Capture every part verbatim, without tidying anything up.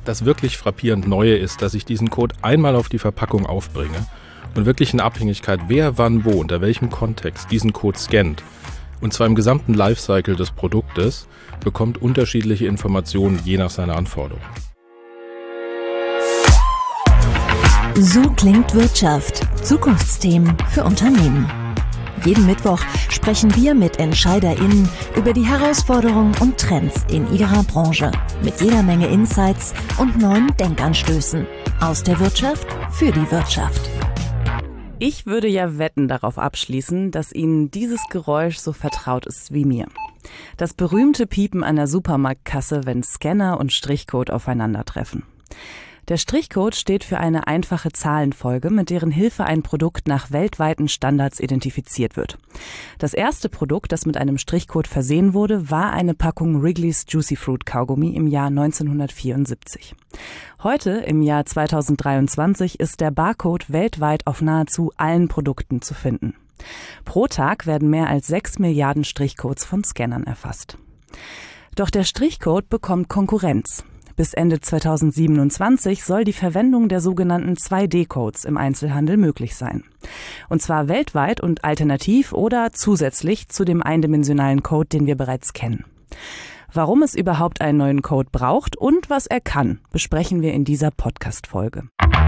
Das wirklich frappierend Neue ist, dass ich diesen Code einmal auf die Verpackung aufbringe und wirklich in Abhängigkeit, wer wann wo, unter welchem Kontext diesen Code scannt, und zwar im gesamten Lifecycle des Produktes, bekommt unterschiedliche Informationen je nach seiner Anforderung. So klingt Wirtschaft. Zukunftsthemen für Unternehmen. Jeden Mittwoch sprechen wir mit EntscheiderInnen über die Herausforderungen und Trends in ihrer Branche. Mit jeder Menge Insights und neuen Denkanstößen. Aus der Wirtschaft für die Wirtschaft. Ich würde ja wetten darauf abschließen, dass Ihnen dieses Geräusch so vertraut ist wie mir. Das berühmte Piepen an der Supermarktkasse, wenn Scanner und Strichcode aufeinandertreffen. Der Strichcode steht für eine einfache Zahlenfolge, mit deren Hilfe ein Produkt nach weltweiten Standards identifiziert wird. Das erste Produkt, das mit einem Strichcode versehen wurde, war eine Packung Wrigley's Juicy Fruit Kaugummi im Jahr neunzehnhundertvierundsiebzig. Heute, im Jahr zweitausenddreiundzwanzig, ist der Barcode weltweit auf nahezu allen Produkten zu finden. Pro Tag werden mehr als sechs Milliarden Strichcodes von Scannern erfasst. Doch der Strichcode bekommt Konkurrenz. Bis Ende zweitausendsiebenundzwanzig soll die Verwendung der sogenannten zwei D Codes im Einzelhandel möglich sein. Und zwar weltweit und alternativ oder zusätzlich zu dem eindimensionalen Code, den wir bereits kennen. Warum es überhaupt einen neuen Code braucht und was er kann, besprechen wir in dieser Podcast-Folge.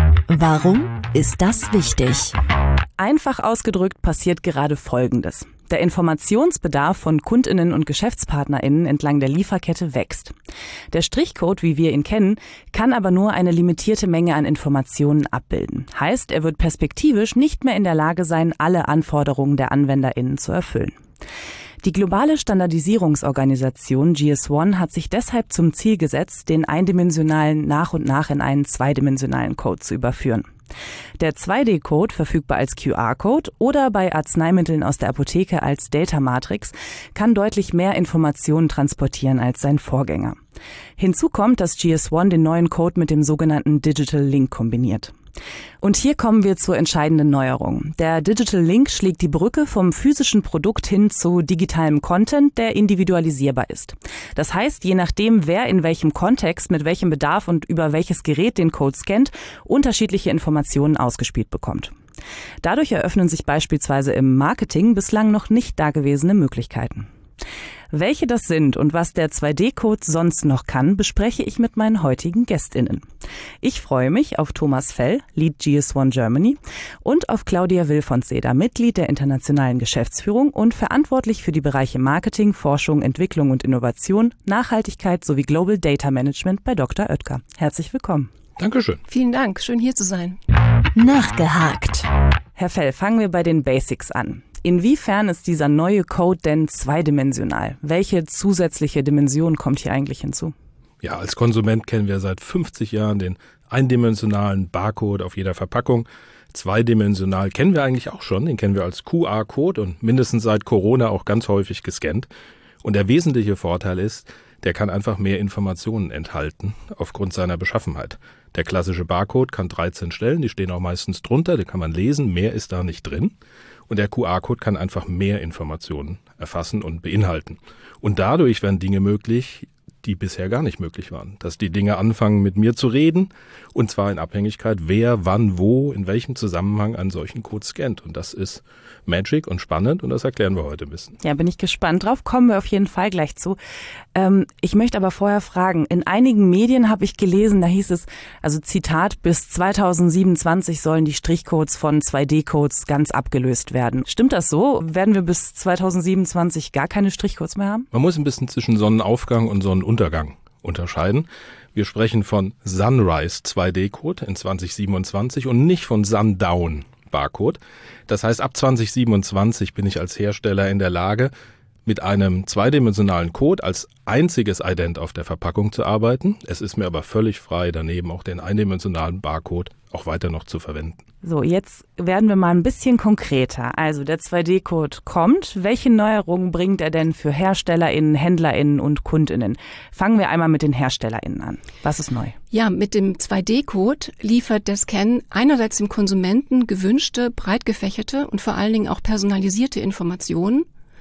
Warum ist das wichtig? Einfach ausgedrückt passiert gerade Folgendes. Der Informationsbedarf von KundInnen und GeschäftspartnerInnen entlang der Lieferkette wächst. Der Strichcode, wie wir ihn kennen, kann aber nur eine limitierte Menge an Informationen abbilden. Heißt, er wird perspektivisch nicht mehr in der Lage sein, alle Anforderungen der AnwenderInnen zu erfüllen. Die globale Standardisierungsorganisation G S eins hat sich deshalb zum Ziel gesetzt, den eindimensionalen nach und nach in einen zweidimensionalen Code zu überführen. Der zwei D Code, verfügbar als Q R-Code oder bei Arzneimitteln aus der Apotheke als Data Matrix, kann deutlich mehr Informationen transportieren als sein Vorgänger. Hinzu kommt, dass G S eins den neuen Code mit dem sogenannten Digital Link kombiniert. Und hier kommen wir zur entscheidenden Neuerung. Der Digital Link schlägt die Brücke vom physischen Produkt hin zu digitalem Content, der individualisierbar ist. Das heißt, je nachdem, wer in welchem Kontext, mit welchem Bedarf und über welches Gerät den Code scannt, unterschiedliche Informationen ausgespielt bekommt. Dadurch eröffnen sich beispielsweise im Marketing bislang noch nicht dagewesene Möglichkeiten. Welche das sind und was der zwei D Code sonst noch kann, bespreche ich mit meinen heutigen GästInnen. Ich freue mich auf Thomas Fell, Lead G S eins Germany, und auf Claudia Wilfonseder, Mitglied der internationalen Geschäftsführung und verantwortlich für die Bereiche Marketing, Forschung, Entwicklung und Innovation, Nachhaltigkeit sowie Global Data Management bei Doktor Oetker. Herzlich willkommen. Dankeschön. Vielen Dank, schön hier zu sein. Nachgehakt. Herr Fell, fangen wir bei den Basics an. Inwiefern ist dieser neue Code denn zweidimensional? Welche zusätzliche Dimension kommt hier eigentlich hinzu? Ja, als Konsument kennen wir seit fünfzig Jahren den eindimensionalen Barcode auf jeder Verpackung. Zweidimensional kennen wir eigentlich auch schon, den kennen wir als Q R-Code und mindestens seit Corona auch ganz häufig gescannt. Und der wesentliche Vorteil ist, der kann einfach mehr Informationen enthalten aufgrund seiner Beschaffenheit. Der klassische Barcode kann dreizehn Stellen, die stehen auch meistens drunter, die kann man lesen, mehr ist da nicht drin. Und der Q R-Code kann einfach mehr Informationen erfassen und beinhalten. Und dadurch werden Dinge möglich, die bisher gar nicht möglich waren. Dass die Dinge anfangen, mit mir zu reden, und zwar in Abhängigkeit, wer, wann, wo, in welchem Zusammenhang einen solchen Code scannt. Und das ist Magic und spannend und das erklären wir heute ein bisschen. Ja, bin ich gespannt drauf, kommen wir auf jeden Fall gleich zu. Ähm, ich möchte aber vorher fragen, in einigen Medien habe ich gelesen, da hieß es, also Zitat, bis zweitausendsiebenundzwanzig sollen die Strichcodes von zwei D Codes ganz abgelöst werden. Stimmt das so? Werden wir bis zweitausendsiebenundzwanzig gar keine Strichcodes mehr haben? Man muss ein bisschen zwischen Sonnenaufgang und Sonnenuntergang unterscheiden. Wir sprechen von Sunrise zwei D Code in zweitausendsiebenundzwanzig und nicht von Sundown Barcode. Das heißt, ab zweitausendsiebenundzwanzig bin ich als Hersteller in der Lage, mit einem zweidimensionalen Code als einziges Ident auf der Verpackung zu arbeiten. Es ist mir aber völlig frei, daneben auch den eindimensionalen Barcode auch weiter noch zu verwenden. So, jetzt werden wir mal ein bisschen konkreter. Also der zwei D Code kommt. Welche Neuerungen bringt er denn für HerstellerInnen, HändlerInnen und KundInnen? Fangen wir einmal mit den HerstellerInnen an. Was ist neu? Ja, mit dem zwei D Code liefert der Scan einerseits dem Konsumenten gewünschte, breit gefächerte und vor allen Dingen auch personalisierte Informationen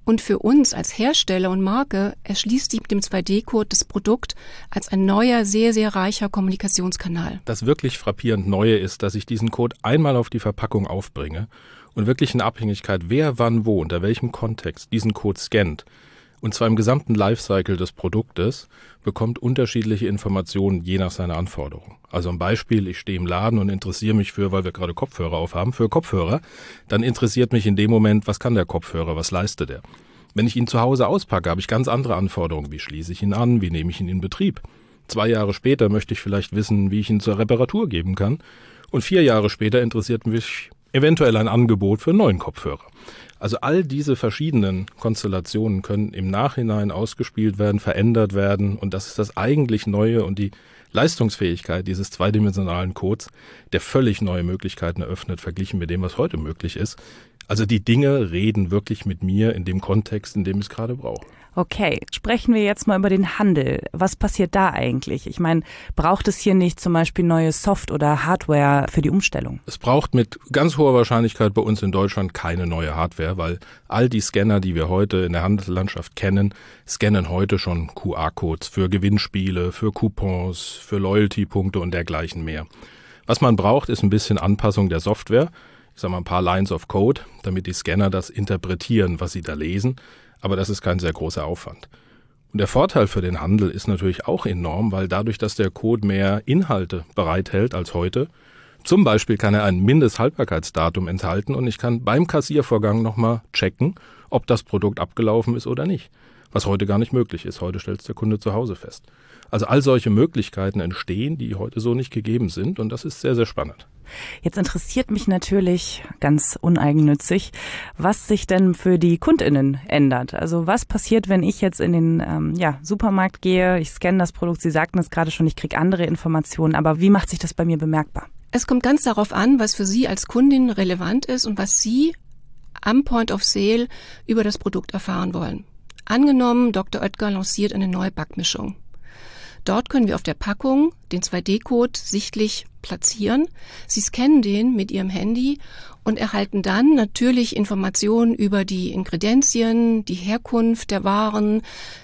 Und für uns als Hersteller und Marke erschließt sich mit dem zwei D Code das Produkt als ein neuer, sehr, sehr reicher Kommunikationskanal. Das wirklich frappierend Neue ist, dass ich diesen Code einmal auf die Verpackung aufbringe und wirklich in Abhängigkeit, wer wann wo, unter welchem Kontext diesen Code scannt, und zwar im gesamten Lifecycle des Produktes, bekommt unterschiedliche Informationen je nach seiner Anforderung. Also ein Beispiel, ich stehe im Laden und interessiere mich für, weil wir gerade Kopfhörer aufhaben, für Kopfhörer, dann interessiert mich in dem Moment, was kann der Kopfhörer, was leistet er. Wenn ich ihn zu Hause auspacke, habe ich ganz andere Anforderungen. Wie schließe ich ihn an, wie nehme ich ihn in Betrieb? Zwei Jahre später möchte ich vielleicht wissen, wie ich ihn zur Reparatur geben kann. Und vier Jahre später interessiert mich eventuell ein Angebot für einen neuen Kopfhörer. Also all diese verschiedenen Konstellationen können im Nachhinein ausgespielt werden, verändert werden, und das ist das eigentlich Neue und die Leistungsfähigkeit dieses zweidimensionalen Codes, der völlig neue Möglichkeiten eröffnet, verglichen mit dem, was heute möglich ist. Also die Dinge reden wirklich mit mir in dem Kontext, in dem ich es gerade brauche. Okay, sprechen wir jetzt mal über den Handel. Was passiert da eigentlich? Ich meine, braucht es hier nicht zum Beispiel neue Soft- oder Hardware für die Umstellung? Es braucht mit ganz hoher Wahrscheinlichkeit bei uns in Deutschland keine neue Hardware, weil all die Scanner, die wir heute in der Handelslandschaft kennen, scannen heute schon Q R-Codes für Gewinnspiele, für Coupons, für Loyalty-Punkte und dergleichen mehr. Was man braucht, ist ein bisschen Anpassung der Software. Ich sage mal ein paar Lines of Code, damit die Scanner das interpretieren, was sie da lesen. Aber das ist kein sehr großer Aufwand. Und der Vorteil für den Handel ist natürlich auch enorm, weil dadurch, dass der Code mehr Inhalte bereithält als heute, zum Beispiel kann er ein Mindesthaltbarkeitsdatum enthalten und ich kann beim Kassiervorgang nochmal checken, ob das Produkt abgelaufen ist oder nicht. Was heute gar nicht möglich ist. Heute stellt es der Kunde zu Hause fest. Also all solche Möglichkeiten entstehen, die heute so nicht gegeben sind, und das ist sehr, sehr spannend. Jetzt interessiert mich natürlich ganz uneigennützig, was sich denn für die KundInnen ändert. Also was passiert, wenn ich jetzt in den ähm, ja, Supermarkt gehe, ich scanne das Produkt, Sie sagten es gerade schon, ich kriege andere Informationen, aber wie macht sich das bei mir bemerkbar? Es kommt ganz darauf an, was für Sie als Kundin relevant ist und was Sie am Point of Sale über das Produkt erfahren wollen. Angenommen, Doktor Oetker lanciert eine neue Backmischung. Dort können wir auf der Packung den zwei D Code sichtlich platzieren. Sie scannen den mit Ihrem Handy und erhalten dann natürlich Informationen über die Ingredienzien, die Herkunft der Waren,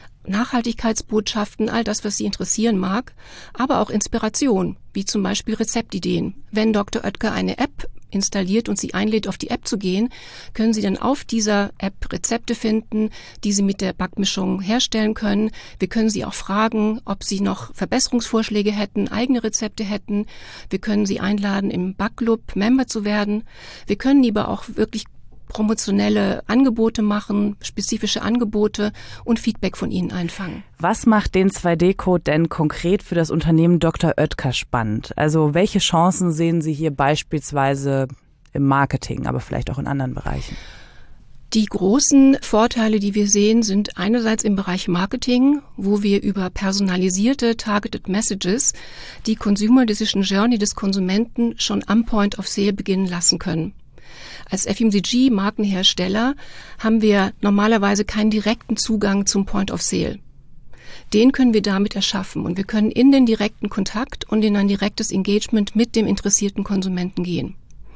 Nachhaltigkeitsbotschaften, all das, was Sie interessieren mag, aber auch Inspiration, wie zum Beispiel Rezeptideen. Wenn Doktor Oetker eine App installiert und Sie einlädt, auf die App zu gehen, können Sie dann auf dieser App Rezepte finden, die Sie mit der Backmischung herstellen können. Wir können Sie auch fragen, ob Sie noch Verbesserungsvorschläge hätten, eigene Rezepte hätten. Wir können Sie einladen, im Backclub Member zu werden. Wir können aber auch wirklich promotionelle Angebote machen, spezifische Angebote und Feedback von Ihnen einfangen. Was macht den zwei D Code denn konkret für das Unternehmen Doktor Oetker spannend? Also welche Chancen sehen Sie hier beispielsweise im Marketing, aber vielleicht auch in anderen Bereichen? Die großen Vorteile, die wir sehen, sind einerseits im Bereich Marketing, wo wir über personalisierte Targeted Messages die Consumer Decision Journey des Konsumenten schon am Point of Sale beginnen lassen können. Als F M C G-Markenhersteller haben wir normalerweise keinen direkten Zugang zum Point of Sale. Den können wir damit erschaffen und wir können in den direkten Kontakt und in ein direktes Engagement mit dem interessierten Konsumenten gehen.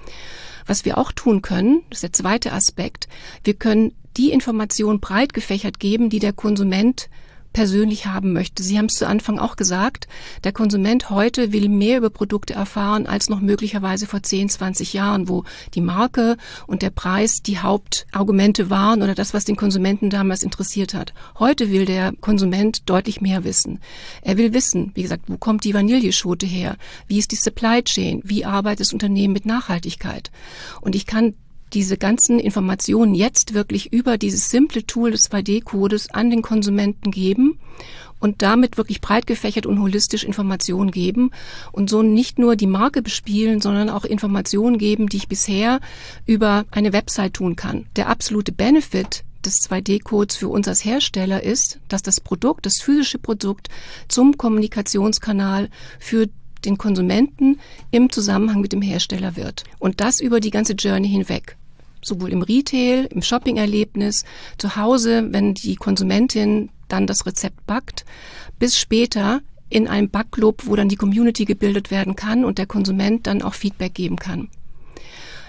Was wir auch tun können, das ist der zweite Aspekt, wir können die Information breit gefächert geben, die der Konsument persönlich haben möchte. Sie haben es zu Anfang auch gesagt, der Konsument heute will mehr über Produkte erfahren als noch möglicherweise vor zehn, zwanzig Jahren, wo die Marke und der Preis die Hauptargumente waren oder das, was den Konsumenten damals interessiert hat. Heute will der Konsument deutlich mehr wissen. Er will wissen, wie gesagt, wo kommt die Vanilleschote her? Wie ist die Supply Chain? Wie arbeitet das Unternehmen mit Nachhaltigkeit? Und ich kann diese ganzen Informationen jetzt wirklich über dieses simple Tool des zwei D Codes an den Konsumenten geben und damit wirklich breit gefächert und holistisch Informationen geben und so nicht nur die Marke bespielen, sondern auch Informationen geben, die ich bisher über eine Website tun kann. Der absolute Benefit des zwei D Codes für uns als Hersteller ist, dass das Produkt, das physische Produkt zum Kommunikationskanal für den Konsumenten im Zusammenhang mit dem Hersteller wird. Und das über die ganze Journey hinweg. Sowohl im Retail, im Shopping-Erlebnis, zu Hause, wenn die Konsumentin dann das Rezept backt, bis später in einem Backclub, wo dann die Community gebildet werden kann und der Konsument dann auch Feedback geben kann.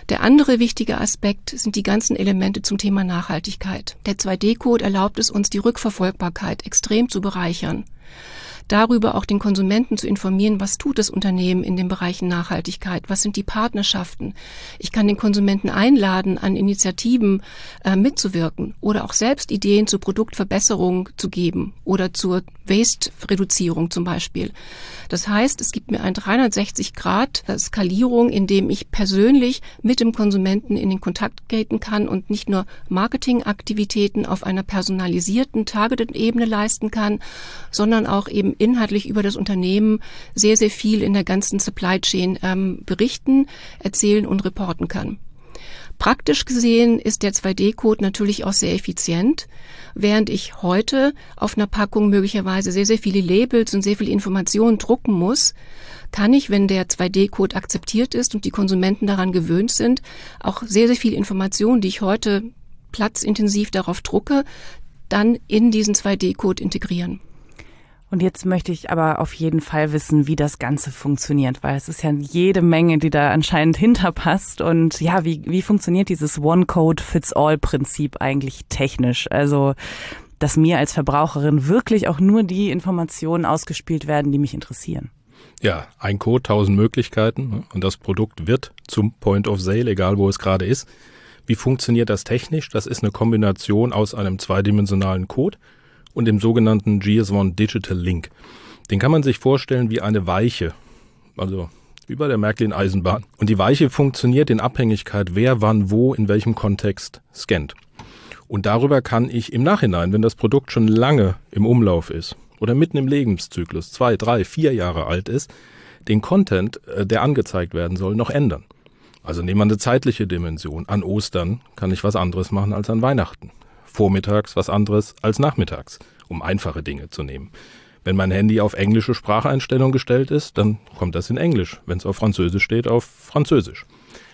Der andere wichtige Aspekt sind die ganzen Elemente zum Thema Nachhaltigkeit. Der zwei D Code erlaubt es uns, die Rückverfolgbarkeit extrem zu bereichern. Darüber auch den Konsumenten zu informieren, was tut das Unternehmen in den Bereichen Nachhaltigkeit, was sind die Partnerschaften. Ich kann den Konsumenten einladen, an Initiativen äh, mitzuwirken oder auch selbst Ideen zur Produktverbesserung zu geben oder zur Waste-Reduzierung zum Beispiel. Das heißt, es gibt mir eine dreihundertsechzig Grad Skalierung, in dem ich persönlich mit dem Konsumenten in den Kontakt treten kann und nicht nur Marketingaktivitäten auf einer personalisierten, targeteten Ebene leisten kann, sondern auch eben inhaltlich über das Unternehmen sehr, sehr viel in der ganzen Supply Chain ähm, berichten, erzählen und reporten kann. Praktisch gesehen ist der zwei D Code natürlich auch sehr effizient, während ich heute auf einer Packung möglicherweise sehr, sehr viele Labels und sehr viele Informationen drucken muss, kann ich, wenn der zwei D Code akzeptiert ist und die Konsumenten daran gewöhnt sind, auch sehr, sehr viele Informationen, die ich heute platzintensiv darauf drucke, dann in diesen zwei D Code integrieren. Und jetzt möchte ich aber auf jeden Fall wissen, wie das Ganze funktioniert, weil es ist ja jede Menge, die da anscheinend hinterpasst. Und ja, wie, wie funktioniert dieses One-Code-Fits-All-Prinzip eigentlich technisch? Also, dass mir als Verbraucherin wirklich auch nur die Informationen ausgespielt werden, die mich interessieren. Ja, ein Code, tausend Möglichkeiten und das Produkt wird zum Point of Sale, egal wo es gerade ist. Wie funktioniert das technisch? Das ist eine Kombination aus einem zweidimensionalen Code und dem sogenannten G S eins Digital Link. Den kann man sich vorstellen wie eine Weiche, also wie bei der Märklin-Eisenbahn. Und die Weiche funktioniert in Abhängigkeit, wer wann wo in welchem Kontext scannt. Und darüber kann ich im Nachhinein, wenn das Produkt schon lange im Umlauf ist oder mitten im Lebenszyklus, zwei, drei, vier Jahre alt ist, den Content, der angezeigt werden soll, noch ändern. Also nehmen wir eine zeitliche Dimension. An Ostern kann ich was anderes machen als an Weihnachten. Vormittags was anderes als nachmittags, um einfache Dinge zu nehmen. Wenn mein Handy auf englische Spracheinstellung gestellt ist, dann kommt das in Englisch. Wenn es auf Französisch steht, auf Französisch.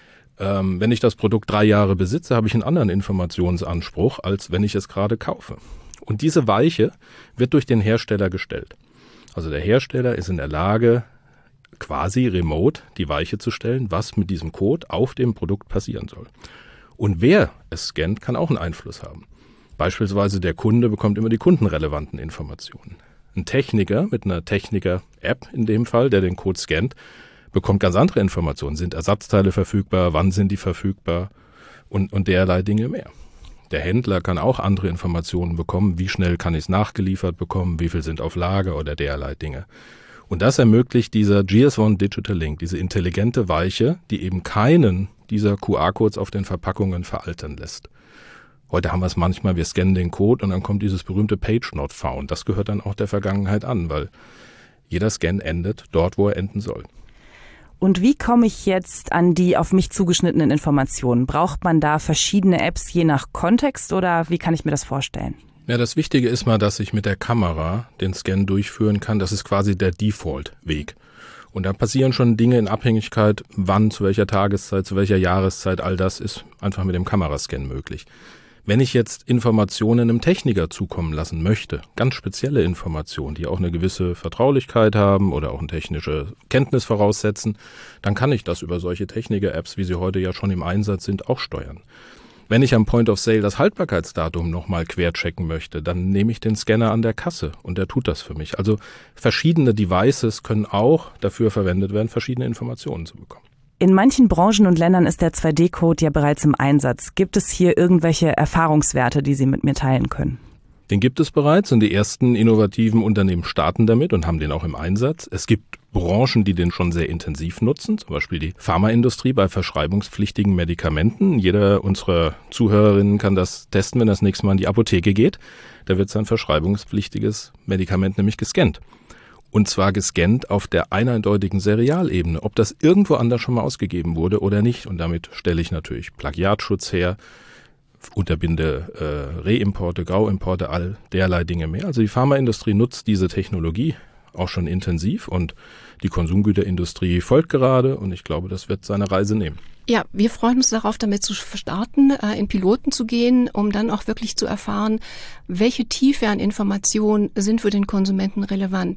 Ähm, wenn ich das Produkt drei Jahre besitze, habe ich einen anderen Informationsanspruch, als wenn ich es gerade kaufe. Und diese Weiche wird durch den Hersteller gestellt. Also der Hersteller ist in der Lage, quasi remote die Weiche zu stellen, was mit diesem Code auf dem Produkt passieren soll. Und wer es scannt, kann auch einen Einfluss haben. Beispielsweise der Kunde bekommt immer die kundenrelevanten Informationen. Ein Techniker mit einer Techniker-App in dem Fall, der den Code scannt, bekommt ganz andere Informationen. Sind Ersatzteile verfügbar? Wann sind die verfügbar? Und, und derlei Dinge mehr. Der Händler kann auch andere Informationen bekommen. Wie schnell kann ich es nachgeliefert bekommen? Wie viel sind auf Lager oder derlei Dinge? Und das ermöglicht dieser G S eins Digital Link, diese intelligente Weiche, die eben keinen dieser Q R-Codes auf den Verpackungen veraltern lässt. Heute haben wir es manchmal, wir scannen den Code und dann kommt dieses berühmte Page Not Found. Das gehört dann auch der Vergangenheit an, weil jeder Scan endet dort, wo er enden soll. Und wie komme ich jetzt an die auf mich zugeschnittenen Informationen? Braucht man da verschiedene Apps je nach Kontext oder wie kann ich mir das vorstellen? Ja, das Wichtige ist mal, dass ich mit der Kamera den Scan durchführen kann. Das ist quasi der Default-Weg. Und da passieren schon Dinge in Abhängigkeit, wann, zu welcher Tageszeit, zu welcher Jahreszeit, all das ist einfach mit dem Kamerascan möglich. Wenn ich jetzt Informationen einem Techniker zukommen lassen möchte, ganz spezielle Informationen, die auch eine gewisse Vertraulichkeit haben oder auch eine technische Kenntnis voraussetzen, dann kann ich das über solche Techniker-Apps, wie sie heute ja schon im Einsatz sind, auch steuern. Wenn ich am Point of Sale das Haltbarkeitsdatum nochmal querchecken möchte, dann nehme ich den Scanner an der Kasse und der tut das für mich. Also verschiedene Devices können auch dafür verwendet werden, verschiedene Informationen zu bekommen. In manchen Branchen und Ländern ist der zwei D Code ja bereits im Einsatz. Gibt es hier irgendwelche Erfahrungswerte, die Sie mit mir teilen können? Den gibt es bereits und die ersten innovativen Unternehmen starten damit und haben den auch im Einsatz. Es gibt Branchen, die den schon sehr intensiv nutzen, zum Beispiel die Pharmaindustrie bei verschreibungspflichtigen Medikamenten. Jeder unserer Zuhörerinnen kann das testen, wenn er das nächste Mal in die Apotheke geht. Da wird sein verschreibungspflichtiges Medikament nämlich gescannt. Und zwar gescannt auf der eindeutigen Serialebene, ob das irgendwo anders schon mal ausgegeben wurde oder nicht. Und damit stelle ich natürlich Plagiatschutz her, unterbinde äh, Reimporte, Grauimporte, all derlei Dinge mehr. Also die Pharmaindustrie nutzt diese Technologie auch schon intensiv und die Konsumgüterindustrie folgt gerade und ich glaube, das wird seine Reise nehmen. Ja, wir freuen uns darauf, damit zu starten, in Piloten zu gehen, um dann auch wirklich zu erfahren, welche Tiefe an Informationen sind für den Konsumenten relevant.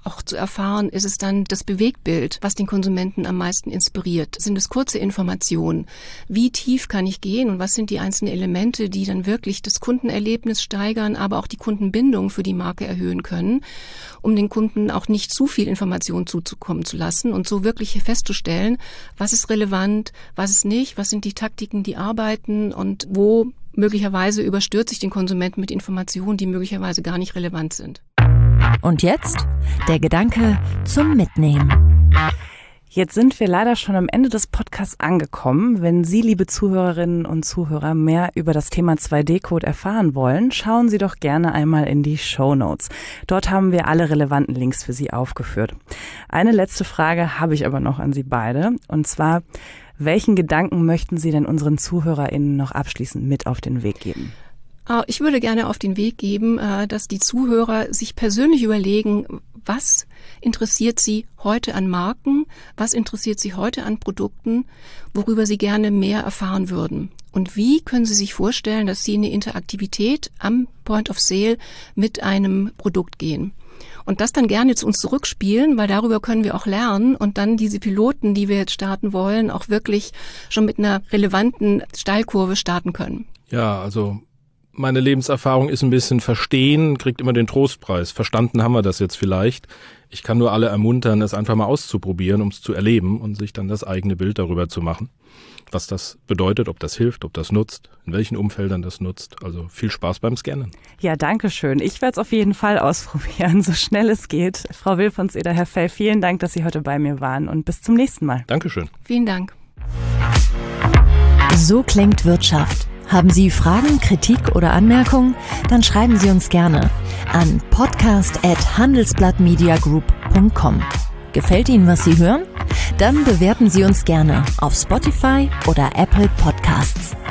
auch zu erfahren, ist es dann das Bewegtbild, was den Konsumenten am meisten inspiriert? Sind es kurze Informationen? Wie tief kann ich gehen und was sind die einzelnen Elemente, die dann wirklich das Kundenerlebnis steigern, aber auch die Kundenbindung für die Marke erhöhen können, um den Kunden auch nicht zu viel Information zuzukommen zu lassen und so wirklich festzustellen, was ist relevant, was ist nicht, was sind die Taktiken, die arbeiten und wo möglicherweise überstürzt sich den Konsumenten mit Informationen, die möglicherweise gar nicht relevant sind. Und jetzt der Gedanke zum Mitnehmen. Jetzt sind wir leider schon am Ende des Podcasts angekommen. Wenn Sie, liebe Zuhörerinnen und Zuhörer, mehr über das Thema zwei D Code erfahren wollen, schauen Sie doch gerne einmal in die Shownotes. Dort haben wir alle relevanten Links für Sie aufgeführt. Eine letzte Frage habe ich aber noch an Sie beide. Und zwar, welchen Gedanken möchten Sie denn unseren ZuhörerInnen noch abschließend mit auf den Weg geben? Ich würde gerne auf den Weg geben, dass die Zuhörer sich persönlich überlegen, was interessiert sie heute an Marken, was interessiert sie heute an Produkten, worüber sie gerne mehr erfahren würden. Und wie können Sie sich vorstellen, dass Sie in eine Interaktivität am Point of Sale mit einem Produkt gehen? Und das dann gerne zu uns zurückspielen, weil darüber können wir auch lernen und dann diese Piloten, die wir jetzt starten wollen, auch wirklich schon mit einer relevanten Steilkurve starten können. Ja, also meine Lebenserfahrung ist ein bisschen verstehen, kriegt immer den Trostpreis. Verstanden haben wir das jetzt vielleicht. Ich kann nur alle ermuntern, es einfach mal auszuprobieren, um es zu erleben und sich dann das eigene Bild darüber zu machen, was das bedeutet, ob das hilft, ob das nutzt, in welchen Umfeldern das nutzt. Also viel Spaß beim Scannen. Ja, danke schön. Ich werde es auf jeden Fall ausprobieren, so schnell es geht. Frau Wilfonseder, Herr Fell, vielen Dank, dass Sie heute bei mir waren und bis zum nächsten Mal. Dankeschön. Vielen Dank. So klingt Wirtschaft. Haben Sie Fragen, Kritik oder Anmerkungen? Dann schreiben Sie uns gerne an podcast at handelsblattmediagroup punkt com. Gefällt Ihnen, was Sie hören? Dann bewerten Sie uns gerne auf Spotify oder Apple Podcasts.